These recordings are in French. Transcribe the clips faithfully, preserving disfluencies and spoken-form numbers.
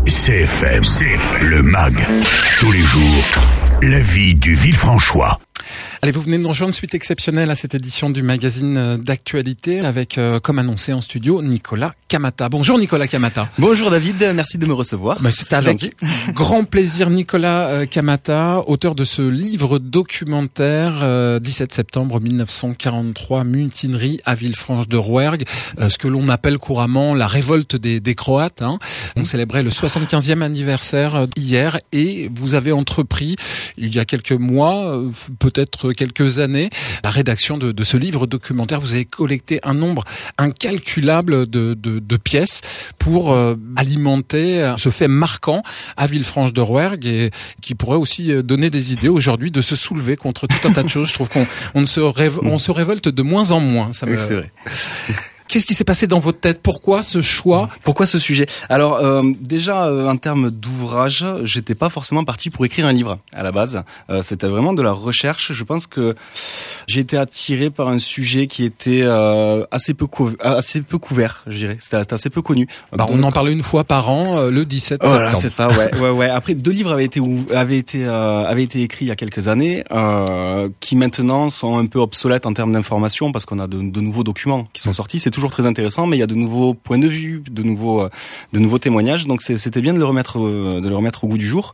C F M, C F M, le M A G, tous les jours, la vie du Villefranchois. Allez, vous venez de nous rejoindre, suite exceptionnelle à cette édition du magazine d'actualité avec, euh, comme annoncé en studio, Nicolas Camata. Bonjour Nicolas Camata. Bonjour David, merci de me recevoir. Bah, c'est avec gentil. Grand plaisir. Nicolas euh, Camata, auteur de ce livre documentaire, euh, dix-sept septembre mille neuf cent quarante-trois, mutinerie à Villefranche-de-Rouergue, euh, ce que l'on appelle couramment la révolte des, des Croates. Hein. On célébrait le soixante-quinzième anniversaire euh, hier et vous avez entrepris, il y a quelques mois, euh, peut-être quelques années, la rédaction de, de ce livre documentaire. Vous avez collecté un nombre incalculable de, de, de pièces pour euh, alimenter ce fait marquant à Villefranche-de-Rouergue et qui pourrait aussi donner des idées aujourd'hui de se soulever contre tout un tas de choses. Je trouve qu'on on ne se, rév- on se révolte de moins en moins. Ça me... Oui, c'est vrai. Qu'est-ce qui s'est passé dans votre tête? Pourquoi ce choix? Pourquoi ce sujet? Alors euh, déjà euh, en termes d'ouvrage, j'étais pas forcément parti pour écrire un livre à la base. Euh, c'était vraiment de la recherche. Je pense que j'ai été attiré par un sujet qui était euh, assez peu cou- assez peu couvert, je dirais. C'était, c'était assez peu connu. Bah, Donc, on en parlait une fois par an, euh, le dix-sept voilà, septembre. C'est ça. Ouais, ouais, ouais. Après, deux livres avaient été avaient été euh, avaient été écrits il y a quelques années, euh, qui maintenant sont un peu obsolètes en termes d'information parce qu'on a de, de nouveaux documents qui sont sortis. C'est toujours très intéressant, mais il y a de nouveaux points de vue, de nouveaux, de nouveaux témoignages. Donc c'est, c'était bien de le remettre, de le remettre au goût du jour.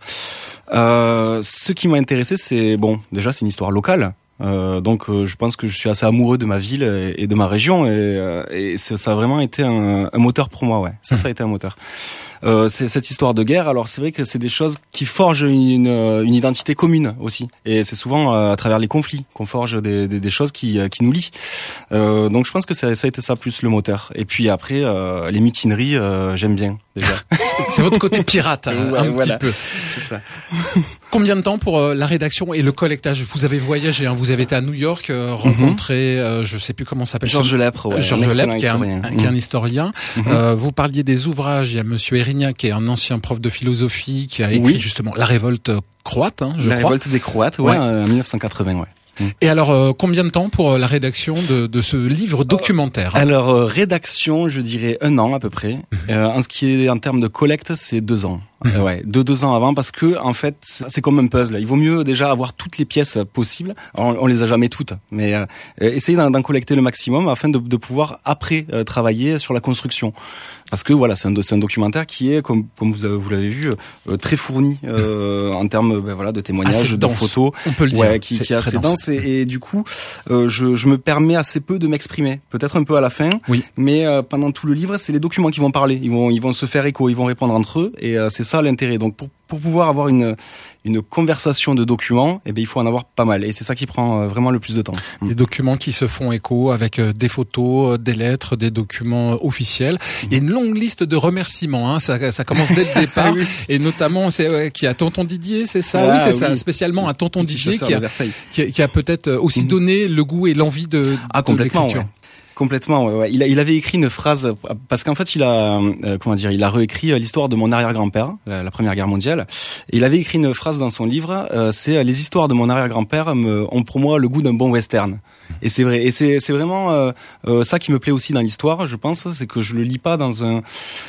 Euh, ce qui m'a intéressé, c'est bon, déjà c'est une histoire locale. Euh, donc euh, je pense que je suis assez amoureux de ma ville et, et de ma région et, euh, et ça, ça a vraiment été un, un moteur pour moi. Ouais, ça, ça a été un moteur. Euh, c'est cette histoire de guerre. Alors c'est vrai que c'est des choses qui forgent une, une identité commune aussi, et c'est souvent à travers les conflits qu'on forge des, des, des choses qui, qui nous lient. Euh, donc je pense que ça, ça a été ça plus le moteur. Et puis après euh, les mutineries, euh, j'aime bien déjà. C'est votre côté pirate, hein, ouais, un voilà. petit peu. C'est ça. Combien de temps pour euh, la rédaction et le collectage? Vous avez voyagé, hein, vous avez été à New York, euh, rencontré, mm-hmm. euh, je sais plus comment ça s'appelle. Georges Lèpre, ouais, Georges Lèpre, qui est un, mm-hmm. qui est un historien. Mm-hmm. Euh, vous parliez des ouvrages. Il y a Monsieur Erignac, qui est un ancien prof de philosophie, qui a écrit oui. justement La révolte croate, hein, je la crois. La révolte des Croates, ouais, ouais. Euh, en mille neuf cent quatre-vingts, ouais. Et alors, euh, combien de temps pour la rédaction de, de ce livre documentaire? Alors, euh, rédaction, je dirais un an à peu près. Mmh. Euh, en ce qui est en termes de collecte, c'est deux ans. Mmh. Euh, ouais, deux deux ans avant, parce que en fait, c'est comme un puzzle. Il vaut mieux déjà avoir toutes les pièces possibles. Alors, on, on les a jamais toutes, mais euh, essayer d'en, d'en collecter le maximum afin de, de pouvoir après euh, travailler sur la construction. Parce que voilà, c'est un, c'est un documentaire qui est, comme, comme vous, avez, vous l'avez vu, euh, très fourni euh, en termes ben, voilà, de témoignages, de photos. On peut le dire. Ouais, qui, qui est assez dense. Et, et du coup, euh, je, je me permets assez peu de m'exprimer. Peut-être un peu à la fin, oui. mais euh, pendant tout le livre, c'est les documents qui vont parler. Ils vont, ils vont se faire écho, ils vont répondre entre eux. Et euh, c'est ça l'intérêt. Donc pour Pour pouvoir avoir une une conversation de documents, eh ben il faut en avoir pas mal, et c'est ça qui prend vraiment le plus de temps. Des documents qui se font écho avec des photos, des lettres, des documents officiels. Il y a une longue liste de remerciements. Hein. Ça, ça commence dès le départ, oui. Et notamment c'est ouais, qui a Tonton Didier, c'est ça. Ah, oui, c'est oui. ça. Spécialement à Tonton Petit Didier qui a, qui a qui a peut-être aussi mmh. donné le goût et l'envie de, ah, de l'écriture. Ouais. Complètement, ouais, ouais. Il, a, il avait écrit une phrase parce qu'en fait il a euh, comment dire, il a réécrit l'histoire de mon arrière-grand-père, la, la Première Guerre mondiale. Et il avait écrit une phrase dans son livre, euh, c'est les histoires de mon arrière-grand-père me, ont pour moi le goût d'un bon western. Et c'est vrai, et c'est c'est vraiment euh, euh, ça qui me plaît aussi dans l'histoire, je pense, c'est que je le lis pas dans un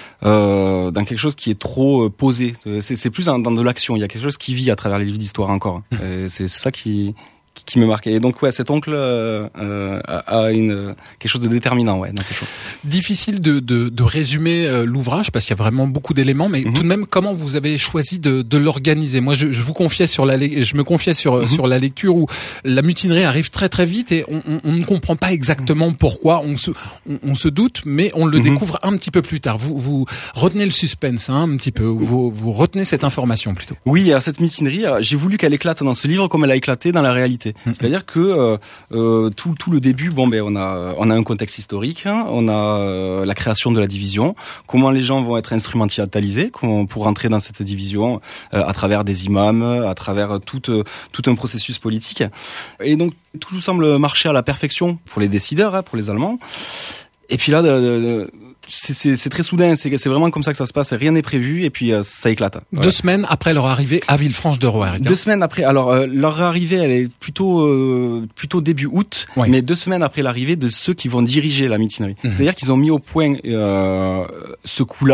euh, dans quelque chose qui est trop euh, posé. C'est, c'est plus dans, dans de l'action. Il y a quelque chose qui vit à travers les livres d'histoire encore. Et c'est, c'est ça qui qui me marquait. Et donc ouais, cet oncle euh, euh, a une quelque chose de déterminant, ouais, dans ce choix. Difficile de de, de résumer euh, l'ouvrage parce qu'il y a vraiment beaucoup d'éléments, mais mm-hmm. tout de même, comment vous avez choisi de, de l'organiser? Moi, je, je vous confiais sur la, je me confiais sur mm-hmm. sur la lecture où la mutinerie arrive très très vite et on, on, on ne comprend pas exactement pourquoi. On se on, on se doute, mais on le mm-hmm. découvre un petit peu plus tard. Vous vous retenez le suspense, hein, un petit peu. Vous vous retenez cette information plutôt. Oui, à cette mutinerie, j'ai voulu qu'elle éclate dans ce livre comme elle a éclaté dans la réalité. C'est-à-dire que euh, euh, tout tout le début, bon ben on a on a un contexte historique, hein, on a euh, la création de la division, comment les gens vont être instrumentalisés pour rentrer dans cette division euh, à travers des imams, à travers tout euh, tout un processus politique. Et donc tout semble marcher à la perfection pour les décideurs, hein, pour les Allemands. Et puis là, de, de, de, c'est, c'est, c'est très soudain, c'est, c'est vraiment comme ça que ça se passe, rien n'est prévu et puis euh, ça éclate. Deux ouais. semaines après leur arrivée à Villefranche-de-Rouergue. Deux semaines après, alors euh, leur arrivée, elle est plutôt euh, plutôt début août, ouais. mais deux semaines après l'arrivée de ceux qui vont diriger la mutinerie. Mmh. C'est-à-dire qu'ils ont mis au point euh, ce coup-là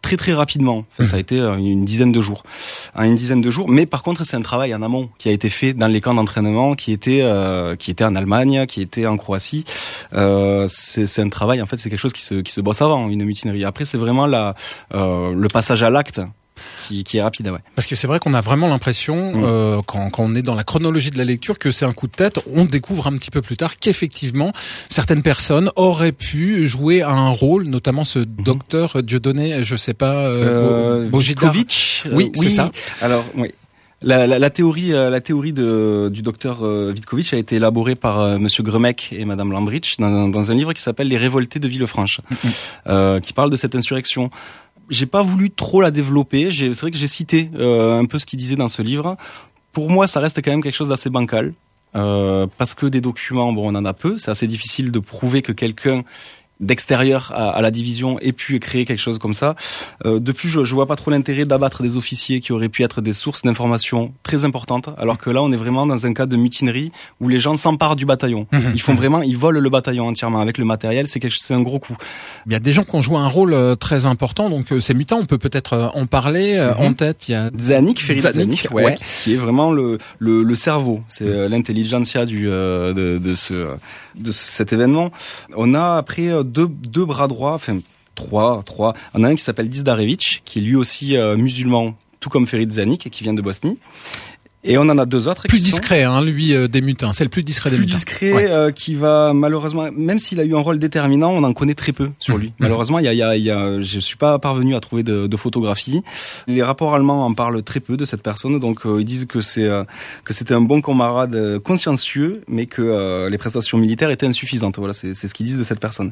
très très rapidement. Enfin, mmh. Ça a été une dizaine de jours, une dizaine de jours. Mais par contre, c'est un travail en amont qui a été fait dans les camps d'entraînement, qui était euh, qui était en Allemagne, qui était en Croatie. Euh, c'est, c'est un travail. En fait, c'est quelque chose qui se qui se bosse avant une mutinerie. Après, c'est vraiment la euh, le passage à l'acte. Qui, qui est rapide, ouais. Parce que c'est vrai qu'on a vraiment l'impression, mmh. euh, quand, quand on est dans la chronologie de la lecture, que c'est un coup de tête. On découvre un petit peu plus tard qu'effectivement, certaines personnes auraient pu jouer un rôle, notamment ce mmh. docteur Dieudonné, je sais pas, euh, euh, Bojidar. Vitkovic, oui, euh, c'est oui. ça. Alors, oui. La, la, la théorie, la théorie de, du docteur Vitkovic a été élaborée par euh, Monsieur Grumec et Madame Lambrich dans, dans un livre qui s'appelle Les Révoltés de Villefranche, mmh. euh, qui parle de cette insurrection. J'ai pas voulu trop la développer. J'ai, c'est vrai que j'ai cité euh, un peu ce qu'il disait dans ce livre. Pour moi, ça reste quand même quelque chose d'assez bancal, euh, parce que des documents, bon, on en a peu. C'est assez difficile de prouver que quelqu'un d'extérieur à, à la division ait pu créer quelque chose comme ça. Euh, de plus, je, je vois pas trop l'intérêt d'abattre des officiers qui auraient pu être des sources d'informations très importantes, alors que là, on est vraiment dans un cas de mutinerie où les gens s'emparent du bataillon. Mmh, ils font mmh. vraiment, ils volent le bataillon entièrement avec le matériel. C'est quelque, c'est un gros coup. Il y a des gens qui ont joué un rôle euh, très important, donc euh, ces mutins, on peut peut-être euh, en parler. Euh, mmh. En tête, il y a Zanik, Ferit Zanik, Zanik, ouais, ouais. qui est vraiment le le, le cerveau. C'est euh, l'intelligentsia du euh, de, de ce de cet événement. On a après euh, deux deux bras droits, enfin trois, trois. On a un qui s'appelle Dizdarevic, qui est lui aussi euh, musulman, tout comme Ferit Zanik, qui vient de Bosnie. Et on en a deux autres. Plus qui discret, sont... hein, lui, euh, des mutins. C'est le plus discret des plus mutins. Plus discret, ouais. euh, qui va malheureusement, même s'il a eu un rôle déterminant, on en connaît très peu sur lui. Mmh. Malheureusement, il y a, il y a, il y a, je suis pas parvenu à trouver de, de photographies. Les rapports allemands en parlent très peu de cette personne, donc euh, ils disent que c'est euh, que c'était un bon camarade euh, consciencieux, mais que euh, les prestations militaires étaient insuffisantes. Voilà, c'est, c'est ce qu'ils disent de cette personne.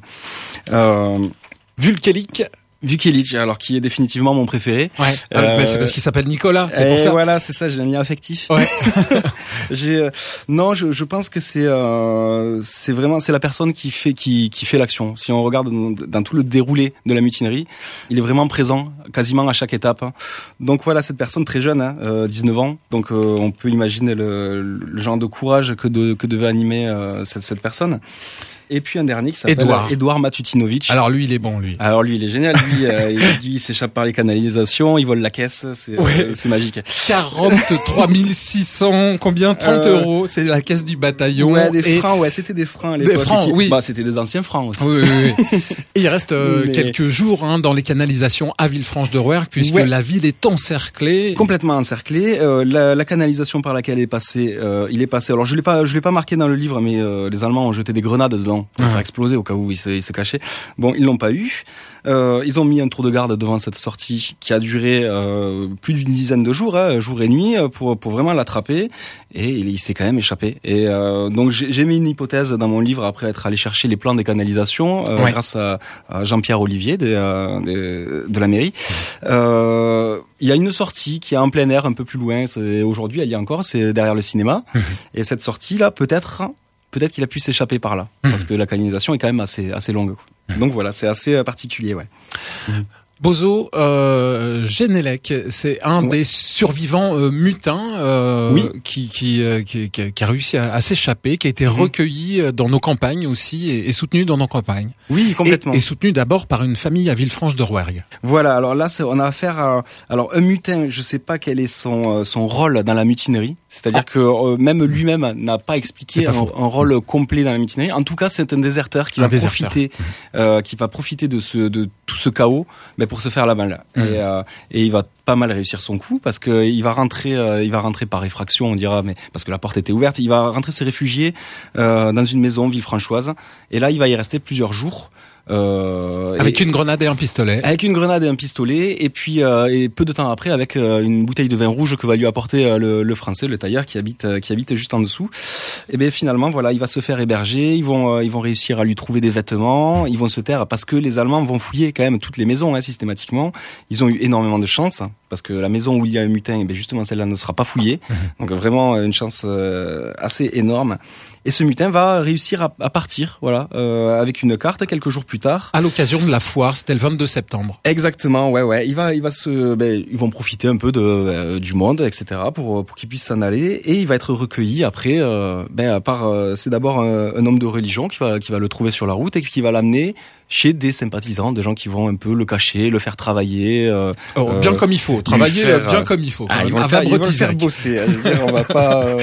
Euh, Vukelic. Vukelic, alors qui est définitivement mon préféré. Ouais. Euh, euh, mais c'est parce qu'il s'appelle Nicolas, c'est pour ça. Voilà, c'est ça, j'ai un lien affectif. Ouais. j'ai euh, non, je, je pense que c'est euh, c'est vraiment c'est la personne qui fait qui qui fait l'action. Si on regarde dans, dans tout le déroulé de la mutinerie, il est vraiment présent quasiment à chaque étape. Donc voilà, cette personne très jeune, hein, euh, dix-neuf ans. Donc euh, on peut imaginer le, le genre de courage que de que devait animer euh, cette cette personne. Et puis un dernier qui s'appelle Edouard, Edouard Matutinovic. Alors lui, il est bon, lui. Alors lui, il est génial. Lui, euh, il, lui, il s'échappe par les canalisations, il vole la caisse, c'est, ouais. euh, c'est magique. quarante-trois mille six cents, combien? trente euh, euros, c'est la caisse du bataillon. Ouais, des et... francs, ouais, c'était des francs à l'époque. Des francs, qui... oui. Bah, c'était des anciens francs aussi. Oui, oui, oui. Et il reste euh, Mais... quelques jours hein, dans les canalisations à Villefranche-de-Rouergue, puisque ouais. la ville est encerclée. Complètement encerclée. Euh, la, la canalisation par laquelle est passé, euh, il est passé. Alors je l'ai pas, je l'ai pas marqué dans le livre, mais euh, les Allemands ont jeté des grenades dedans pour ah. faire exploser au cas où ils se, ils se cachaient. Bon, ils l'ont pas eu. Euh, ils ont mis un tour de garde devant cette sortie qui a duré euh, plus d'une dizaine de jours, hein, jour et nuit, pour pour vraiment l'attraper. Et il, il s'est quand même échappé. Et euh, donc j'ai, j'ai mis une hypothèse dans mon livre après être allé chercher les plans des canalisations euh, ouais. grâce à, à Jean-Pierre Olivier de, euh, de, de la mairie. Euh, il y a une sortie qui est en plein air, un peu plus loin. C'est, aujourd'hui, elle y est encore. C'est derrière le cinéma. Et cette sortie là, peut-être. Peut-être qu'il a pu s'échapper par là, parce que la canalisation est quand même assez assez longue. Donc voilà, c'est assez particulier, ouais. Bozo euh, Genelec, c'est un ouais. des survivants euh, mutins euh, oui. qui, qui, euh, qui, qui a réussi à, à s'échapper, qui a été mmh. recueilli dans nos campagnes aussi et, et soutenu dans nos campagnes. Oui, complètement. Et, et soutenu d'abord par une famille à Villefranche-de-Rouergue. Voilà, alors là, c'est, on a affaire à alors un mutin. Je sais pas quel est son son rôle dans la mutinerie. C'est-à-dire ah. que euh, même lui-même n'a pas expliqué pas un, un rôle complet dans la mutinerie. En tout cas, c'est un déserteur qui un va déserteur. profiter, mmh. euh, qui va profiter de ce de tout ce chaos, mais pour se faire la malle. Mmh. Et, euh, et il va pas mal réussir son coup parce que il va rentrer, euh, il va rentrer par effraction, on dira, mais parce que la porte était ouverte. Il va rentrer ses réfugiés euh, dans une maison villefranchoise. Et là, il va y rester plusieurs jours. Euh, avec et, une grenade et un pistolet. Avec une grenade et un pistolet, et puis euh, et peu de temps après, avec euh, une bouteille de vin rouge que va lui apporter euh, le, le Français, le tailleur qui habite euh, qui habite juste en dessous. Et bien finalement, voilà, il va se faire héberger. Ils vont euh, ils vont réussir à lui trouver des vêtements. Ils vont se taire parce que les Allemands vont fouiller quand même toutes les maisons hein, systématiquement. Ils ont eu énormément de chance parce que la maison où il y a un mutin, et bien justement celle-là ne sera pas fouillée. Donc vraiment une chance euh, assez énorme. Et ce mutin va réussir à, à partir, voilà, euh, avec une carte quelques jours plus tard. À l'occasion de la foire, c'était le vingt-deux septembre. Exactement, ouais, ouais. Il va, il va se, ben, ils vont profiter un peu de euh, du monde, et cetera, pour pour qu'il puisse s'en aller. Et il va être recueilli après. Euh, ben, à part, euh, c'est d'abord un, un homme de religion qui va qui va le trouver sur la route et qui va l'amener chez des sympathisants, des gens qui vont un peu le cacher, le faire travailler. Euh, oh, bien euh, comme il faut, travailler faire, bien comme il faut. Ah, ils vont le faire, ils vont le faire bosser. Je veux dire, on va pas. Euh...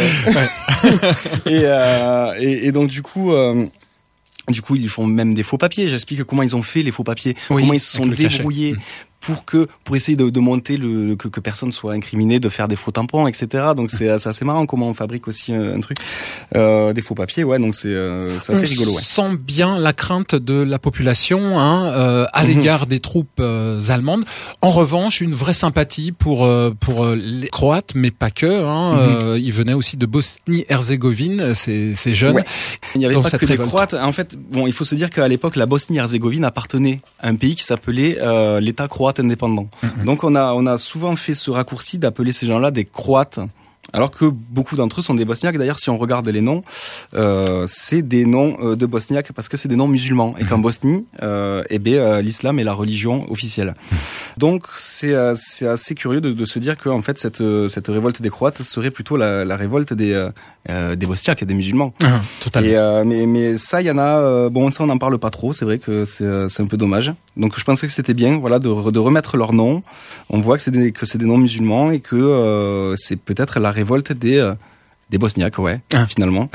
et, euh, et, et donc du coup. Euh, Du coup, ils font même des faux papiers. J'explique comment ils ont fait les faux papiers, oui, comment ils se sont débrouillés pour que pour essayer de, de monter le que, que personne soit incriminé de faire des faux tampons, et cetera. Donc c'est, c'est assez marrant comment on fabrique aussi un, un truc, euh, des faux papiers. Ouais, donc c'est, euh, c'est assez on rigolo. Ouais. Sent bien la crainte de la population hein, euh, à mm-hmm. l'égard des troupes euh, allemandes. En revanche, une vraie sympathie pour euh, pour les Croates, mais pas que. Hein, mm-hmm. euh, ils venaient aussi de Bosnie-Herzégovine, ces, ces jeunes. Ouais. Il n'y avait pas que des Croates. En fait, bon, il faut se dire qu'à l'époque, la Bosnie-Herzégovine appartenait à un pays qui s'appelait euh, l'État croate indépendant. Mmh. Donc on a on a souvent fait ce raccourci d'appeler ces gens-là des Croates, alors que beaucoup d'entre eux sont des Bosniaques. D'ailleurs, si on regarde les noms, euh, c'est des noms euh, de Bosniaques parce que c'est des noms musulmans et qu'en Bosnie, euh, eh bien, euh, l'islam est la religion officielle. Donc c'est euh, c'est assez curieux de, de se dire que en fait cette euh, cette révolte des Croates serait plutôt la, la révolte des euh, des Bosniaques et des musulmans. Ah, totalement. Et euh, mais mais ça il y en a euh, bon ça on n'en parle pas trop. C'est vrai que c'est c'est un peu dommage. Donc je pensais que c'était bien voilà de de remettre leurs noms. On voit que c'est des que c'est des noms musulmans et que euh, c'est peut-être la révolte des euh, des Bosniaques ouais ah. finalement.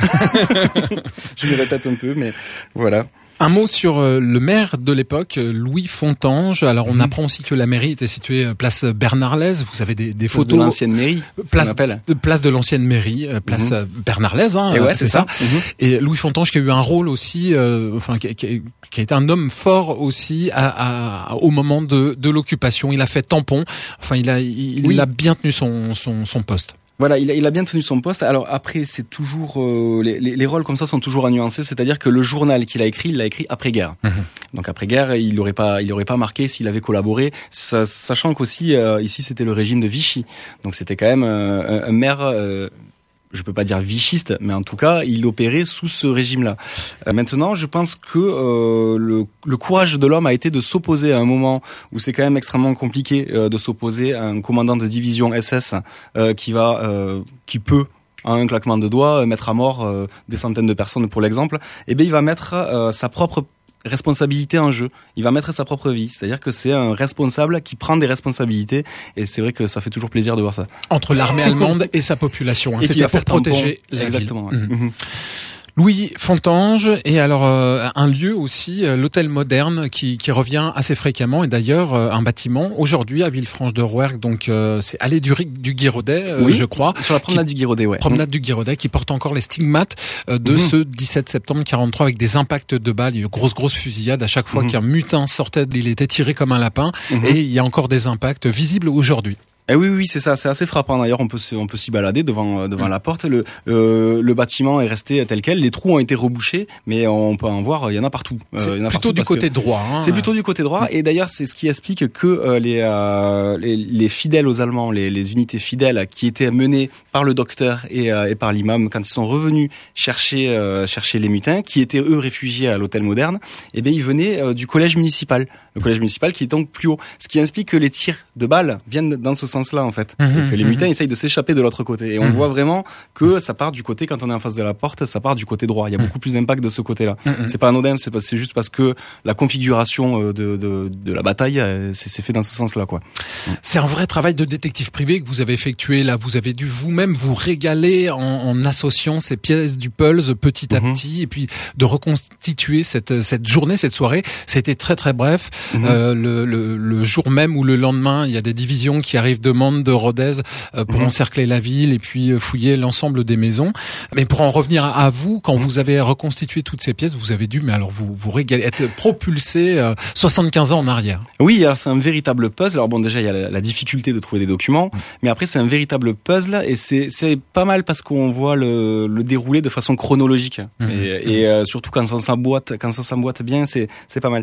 Je me répète un peu mais voilà. Un mot sur le maire de l'époque, Louis Fontange. Alors on mmh. apprend aussi que la mairie était située place Bernarlaise. Vous avez des, des place photos de l'ancienne mairie. Place, place de l'ancienne mairie, place mmh. Bernarlaise. Hein, et ouais, c'est, c'est ça. ça. Mmh. Et Louis Fontange qui a eu un rôle aussi, euh, enfin qui, qui, qui a été un homme fort aussi à, à, au moment de, de l'occupation. Il a fait tampon. Enfin il a il, oui. il a bien tenu son son, son poste. Voilà, il a, il a bien tenu son poste. Alors après, c'est toujours euh, les, les, les rôles comme ça sont toujours à nuancer. C'est-à-dire que le journal qu'il a écrit, il l'a écrit après-guerre. Mmh. Donc après-guerre, il n'aurait pas, il aurait pas marqué s'il avait collaboré, ça, sachant qu'aussi euh, ici c'était le régime de Vichy. Donc c'était quand même euh, un, un maire. Euh, je peux pas dire vichiste, mais en tout cas, il opérait sous ce régime-là. Euh, maintenant, je pense que euh, le, le courage de l'homme a été de s'opposer à un moment où c'est quand même extrêmement compliqué euh, de s'opposer à un commandant de division S S euh, qui va, euh, qui peut, à un claquement de doigts, mettre à mort euh, des centaines de personnes, pour l'exemple. Eh bien, il va mettre euh, sa propre responsabilité en jeu. Il va mettre sa propre vie. C'est-à-dire que c'est un responsable qui prend des responsabilités et c'est vrai que ça fait toujours plaisir de voir ça. Entre l'armée allemande et sa population. Hein. C'était pour protéger la Exactement. ville. Ouais. Mmh. Louis Fontange et alors euh, un lieu aussi, euh, l'hôtel moderne qui, qui revient assez fréquemment et d'ailleurs euh, un bâtiment aujourd'hui à Villefranche-de-Rouergue, donc euh, c'est allée du, du Guiraudet, euh, oui, je crois. Sur la promenade qui, du Guiraudet, ouais. Promenade mmh. du Guiraudet qui porte encore les stigmates euh, de mmh. ce dix-sept septembre quarante-trois avec des impacts de balles, il y a eu grosse grosse fusillade à chaque fois mmh. qu'un mutin sortait, il était tiré comme un lapin mmh. et il y a encore des impacts visibles aujourd'hui. Eh oui, oui, c'est ça, c'est assez frappant. D'ailleurs, on peut on peut s'y balader devant devant la porte. Le euh, le bâtiment est resté tel quel. Les trous ont été rebouchés, mais on peut en voir. Il y en a partout. C'est euh, il y en a plutôt du côté droit. Hein. C'est plutôt du côté droit. Et d'ailleurs, c'est ce qui explique que euh, les, euh, les les fidèles aux Allemands, les les unités fidèles qui étaient menées par le docteur et euh, et par l'imam, quand ils sont revenus chercher euh, chercher les mutins, qui étaient eux réfugiés à l'hôtel moderne, eh bien ils venaient euh, du collège municipal. Le collège municipal qui est donc plus haut. Ce qui explique que les tirs de balles viennent dans ce sens-là, en fait. Mmh, et que les mutins mmh. essayent de s'échapper de l'autre côté. Et on mmh. voit vraiment que ça part du côté, quand on est en face de la porte, ça part du côté droit. Il y a beaucoup plus d'impact de ce côté-là. Mmh. C'est pas anodin, c'est, pas, c'est juste parce que la configuration de, de, de la bataille, c'est, c'est fait dans ce sens-là, quoi. C'est un vrai travail de détective privé que vous avez effectué là. Vous avez dû vous-même vous régaler en, en associant ces pièces du puzzle petit à mmh. petit et puis de reconstituer cette, cette journée, cette soirée. C'était très très bref. Mmh. Euh, le, le, le jour même ou le lendemain, il y a des divisions qui arrivent de Mende, de Rodez euh, pour mmh. encercler la ville et puis euh, fouiller l'ensemble des maisons. Mais pour en revenir à, à vous, quand mmh. vous avez reconstitué toutes ces pièces, vous avez dû, mais alors vous vous régaler, être propulsé euh, soixante-quinze ans en arrière. Oui, alors c'est un véritable puzzle. Alors bon, déjà il y a la, la difficulté de trouver des documents, mmh. mais après c'est un véritable puzzle et c'est c'est pas mal parce qu'on voit le, le déroulé de façon chronologique mmh. et, et euh, surtout quand ça s'emboîte, quand ça s'emboîte bien, c'est c'est pas mal.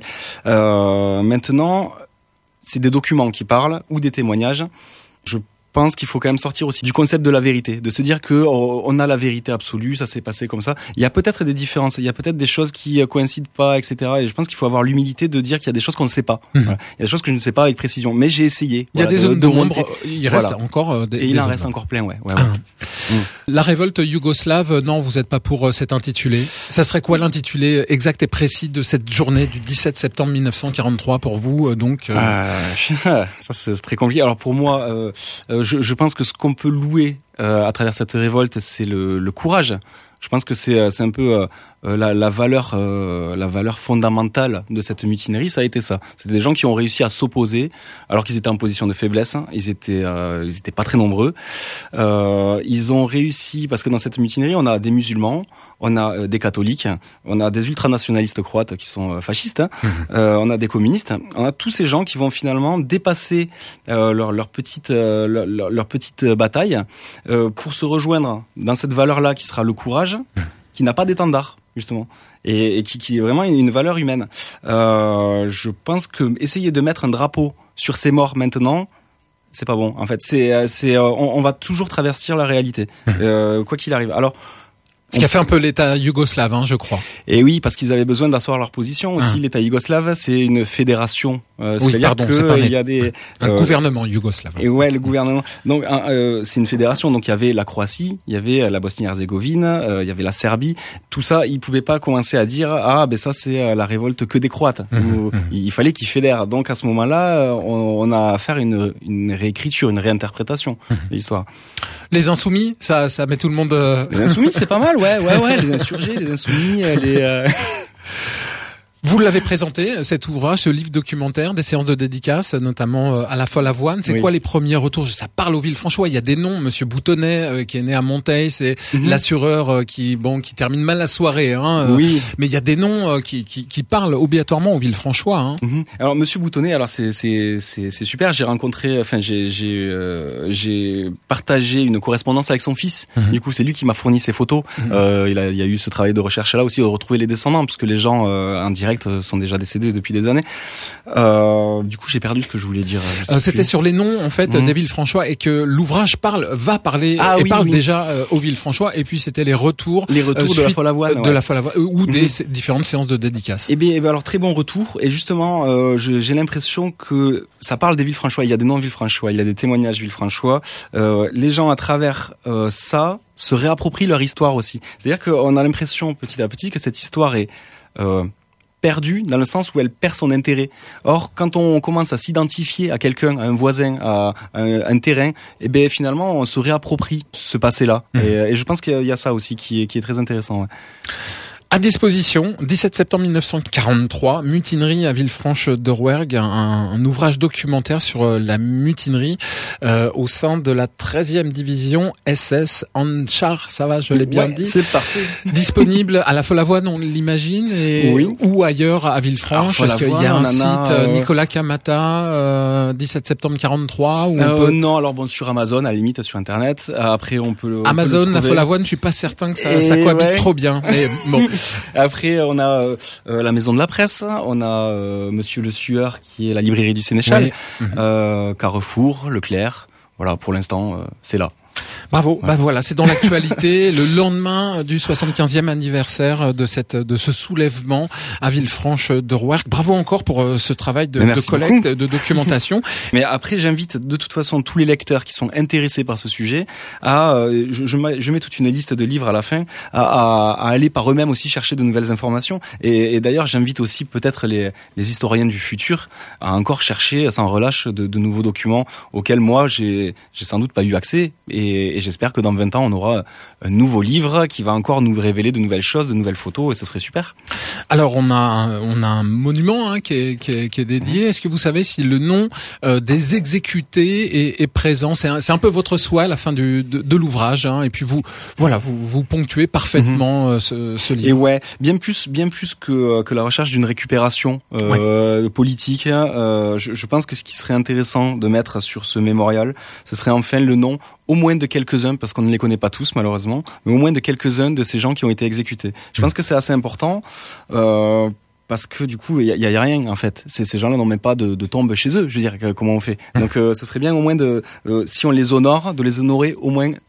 Euh, maintenant, c'est des documents qui parlent ou des témoignages. Je pense qu'il faut quand même sortir aussi du concept de la vérité, de se dire que oh, on a la vérité absolue, ça s'est passé comme ça. Il y a peut-être des différences, il y a peut-être des choses qui coïncident pas, et cetera. Et je pense qu'il faut avoir l'humilité de dire qu'il y a des choses qu'on ne sait pas. Mmh. Voilà. Il y a des choses que je ne sais pas avec précision, mais j'ai essayé. Il y a voilà, des de, zones de d'ombre, monter. il reste voilà. encore des, et il des en zones reste encore plein, ouais. ouais, ouais. Ah. Mmh. La révolte yougoslave, non, vous n'êtes pas pour euh, cet intitulé. Ça serait quoi l'intitulé exact et précis de cette journée du dix-sept septembre mille neuf cent quarante-trois pour vous euh, donc euh... Euh, Ça c'est très compliqué. Alors pour moi, euh, je, je pense que ce qu'on peut louer euh, à travers cette révolte, c'est le, le courage. Je pense que c'est c'est un peu euh, la, la valeur euh, la valeur fondamentale de cette mutinerie, ça a été ça. C'était des gens qui ont réussi à s'opposer alors qu'ils étaient en position de faiblesse. Ils étaient euh, ils étaient pas très nombreux. Euh, ils ont réussi parce que dans cette mutinerie, on a des musulmans, on a euh, des catholiques, on a des ultranationalistes croates qui sont euh, fascistes, hein, mmh. euh, on a des communistes, on a tous ces gens qui vont finalement dépasser euh, leur leur petite euh, leur, leur, leur petite bataille euh, pour se rejoindre dans cette valeur-là qui sera le courage, qui n'a pas d'étendard justement et, et qui, qui est vraiment une valeur humaine. Euh, je pense que essayer de mettre un drapeau sur ces morts maintenant, c'est pas bon. En fait, c'est c'est on, on va toujours traverser la réalité, euh, quoi qu'il arrive. Alors ce qui a fait un peu l'État yougoslave, hein, je crois. Et oui, parce qu'ils avaient besoin d'asseoir leur position aussi. Ah. L'État yougoslave, c'est une fédération. Euh, oui, pardon, c'est pas il y a des un euh, gouvernement yougoslave. Et ouais, le gouvernement. Donc, euh, c'est une fédération. Donc, il y avait la Croatie, il y avait la Bosnie-Herzégovine, euh, il y avait la Serbie. Tout ça, ils pouvaient pas commencer à dire ah ben ça c'est la révolte que des Croates. Mmh, Ou, mmh. Il fallait qu'ils fédèrent. Donc, à ce moment-là, on, on a à faire une, une réécriture, une réinterprétation mmh. de l'histoire. Les insoumis, ça, ça met tout le monde. Euh... Les insoumis, c'est pas mal, ouais, ouais, ouais. Les insurgés, les insoumis, les. Euh... Vous l'avez présenté, cet ouvrage, ce livre documentaire, des séances de dédicaces, notamment à la Folle Avoine. C'est oui. quoi les premiers retours? Ça parle au Villefranchois. Il y a des noms. Monsieur Boutonnet, euh, qui est né à Monteil, c'est mm-hmm. l'assureur euh, qui, bon, qui termine mal la soirée. Hein, euh, oui. Mais il y a des noms euh, qui, qui, qui parlent obligatoirement au Villefranchois. Hein. Mm-hmm. Alors, Monsieur Boutonnet, alors c'est, c'est, c'est, c'est super. J'ai rencontré, enfin, j'ai, j'ai, euh, j'ai partagé une correspondance avec son fils. Mm-hmm. Du coup, c'est lui qui m'a fourni ses photos. Mm-hmm. Euh, il a, il y a eu ce travail de recherche là aussi, de retrouver les descendants, parce que les gens euh, en direct sont déjà décédés depuis des années. Euh, du coup, j'ai perdu ce que je voulais dire. Je euh, c'était plus. Sur les noms en fait mmh. des Villefranchois et que l'ouvrage parle, va parler ah, et oui, parle oui. déjà euh, aux Villefranchois. Et puis c'était les retours, les retours euh, de la Folle Avoine, de ouais. la Folle Avoine, ou mmh. des différentes séances de dédicaces. Et bien, et bien alors très bon retour. Et justement, euh, je, j'ai l'impression que ça parle des Villefranchois. Il y a des noms Villefranchois, il y a des témoignages Villefranchois. Euh, les gens à travers euh, ça se réapproprient leur histoire aussi. C'est-à-dire qu'on a l'impression petit à petit que cette histoire est euh, perdue dans le sens où elle perd son intérêt. Or, quand on commence à s'identifier à quelqu'un, à un voisin, à un, un terrain, et ben finalement, on se réapproprie ce passé-là. Mmh. Et, et je pense qu'il y a ça aussi qui est, qui est très intéressant. Ouais. À disposition, dix-sept septembre mille neuf cent quarante-trois, mutinerie à Villefranche-de-Rouergue, un, un ouvrage documentaire sur la mutinerie euh, au sein de la treizième division S S Handschar, ça va, je l'ai bien ouais, dit. C'est parfait. Disponible à la Folle Avoine, on l'imagine, et oui. ou ailleurs à Villefranche. Est-ce qu'il y a un site a, euh... Nicolas Camata, euh, dix-sept septembre quarante-trois où euh, on peut... Non, alors bon, sur Amazon, à la limite, sur Internet. Après, on peut. On Amazon, peut la Folle Avoine, je suis pas certain que ça, ça cohabite ouais. trop bien. Mais bon. Après, on a euh, la Maison de la Presse, on a euh, Monsieur Le Sueur qui est la librairie du Sénéchal, oui. euh, Carrefour, Leclerc. Voilà, pour l'instant, euh, c'est là. Bravo, ouais. bah voilà, c'est dans l'actualité, le lendemain du soixante-quinzième anniversaire de cette de ce soulèvement à Villefranche-de-Rouergue. Bravo encore pour euh, ce travail de, de collecte, beaucoup. de documentation. Mais après, j'invite de toute façon tous les lecteurs qui sont intéressés par ce sujet à, euh, je, je, je mets toute une liste de livres à la fin, à, à, à aller par eux-mêmes aussi chercher de nouvelles informations. Et, et d'ailleurs, j'invite aussi peut-être les, les historiens du futur à encore chercher sans relâche de, de nouveaux documents auxquels moi j'ai, j'ai sans doute pas eu accès. Et, et j'espère que dans vingt ans, on aura un nouveau livre qui va encore nous révéler de nouvelles choses, de nouvelles photos, et ce serait super. Alors, on a, on a un monument hein, qui, est, qui, est, qui est dédié. Est-ce que vous savez si le nom euh, des exécutés est, est présent? C'est un, c'est un peu votre souhait à la fin du, de, de l'ouvrage. Hein, et puis, vous, voilà, vous, vous ponctuez parfaitement mmh. ce, ce livre. Et ouais, bien plus, bien plus que, que la recherche d'une récupération euh, ouais. politique. Euh, je, je pense que ce qui serait intéressant de mettre sur ce mémorial, ce serait enfin le nom au moins de quelques-uns, parce qu'on ne les connaît pas tous malheureusement, mais au moins de quelques-uns de ces gens qui ont été exécutés. Je pense que c'est assez important, euh, parce que du coup, il y a, y a rien en fait. C'est, ces gens-là n'ont même pas de, de tombe chez eux. Je veux dire, comment on fait? Donc, euh, ce serait bien au moins de, euh, si on les honore, de les honorer au moins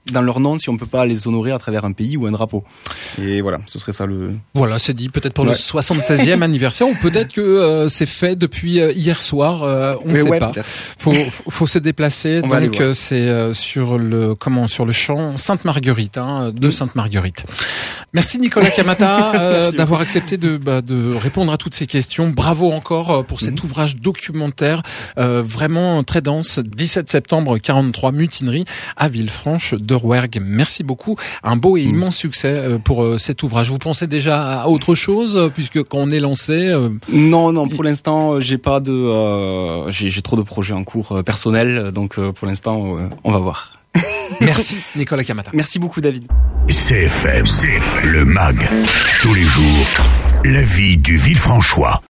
dans leur nom si on peut pas les honorer à travers un pays ou un drapeau. Et voilà, ce serait ça le... Voilà, c'est dit. Peut-être pour ouais. le soixante-seizième anniversaire, ou peut-être que euh, c'est fait depuis euh, hier soir. Euh, on ne sait ouais, pas. Peut-être. Faut, faut se déplacer. On donc euh, c'est euh, sur le comment sur le champ Sainte-Marguerite, hein, de Sainte-Marguerite. Merci Nicolas Camata euh, d'avoir accepté de, bah, de répondre à toutes ces questions. Bravo encore pour cet mmh. ouvrage documentaire euh, vraiment très dense. dix-sept septembre quarante-trois, mutinerie à Villefranche de Rouergue. Merci beaucoup. Un beau et mmh. immense succès pour euh, cet ouvrage. Vous pensez déjà à autre chose puisque quand on est lancé euh... Non, non. Pour l'instant, j'ai pas de, euh, j'ai, j'ai trop de projets en cours euh, personnels, donc euh, pour l'instant, euh, on va voir. Merci Nicolas Camata. Merci beaucoup David. C F M, C F M, le M A G, tous les jours, la vie du Villefranchois.